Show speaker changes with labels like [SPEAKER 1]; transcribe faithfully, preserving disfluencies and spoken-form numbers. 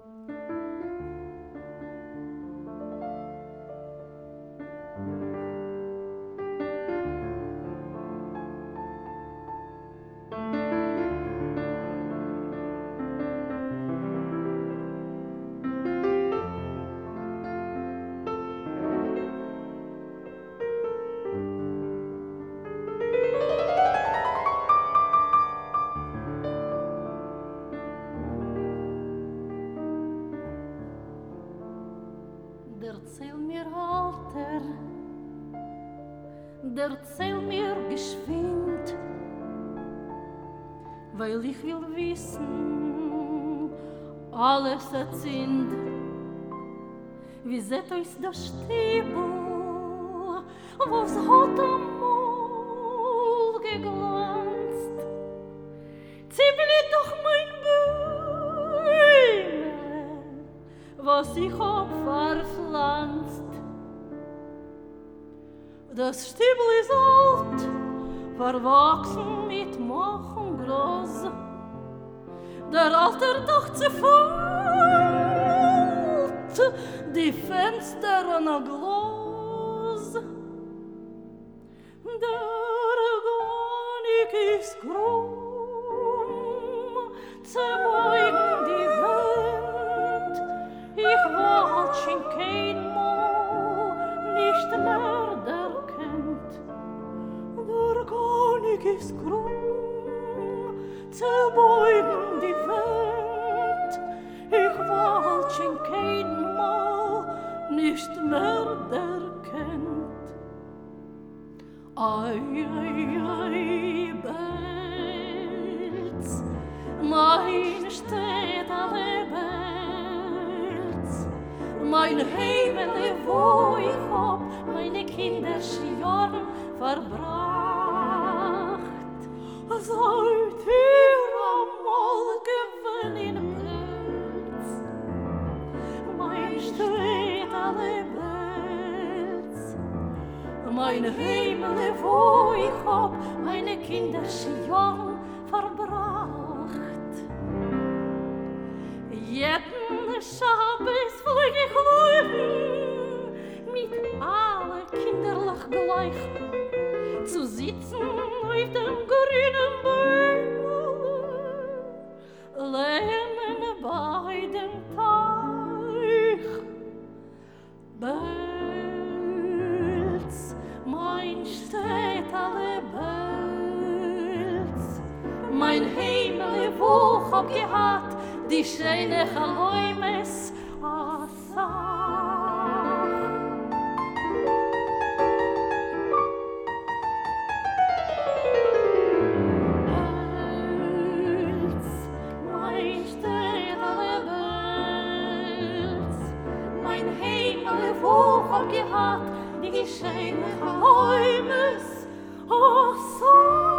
[SPEAKER 1] Erzähl mir, Alter, erzähl mir geschwind, weil ich will wissen, alles erzint. Wie seht euch das Stiebel, was hat amol geglanzt? Ziemlich doch mein Bäume, was ich hab verpflanzt. Das Stiebel ist alt, verwachsen mit Mach und Gras. Der Alter doch zerfällt, die Fenster an Glas. Der Garnik ist krumm, zerbeugen die Wand. Ich wollt schon kein Mal nicht mehr erkennt. Der Garnik ist krumm, zerbeugen die Wand. Ich wollt schon kein Mal nicht mehr erkennt. Ei, ei, ei, Belz, mein steht alle Belz, mein Heimele, wo ich hab meine Kinderjahren verbracht. Seid ihr einmal gewinn in Belz, mein steht alle Belz, mein Heimele, wo ich hab meine Kinderjahren verbracht. Jeden Schabes flieg ich laufen, mit allen kinderlich gleich, zu sitzen auf dem grünen Baum, lehnen bei dem Teich. Belz, mein Städtele Belz, mein Heimele, wo hab gehad, die schöne Chaläumes Asach. Belz, mein Städtele Belz, mein Heimele, wo hab gehad, die schöne Chaläumes Asach.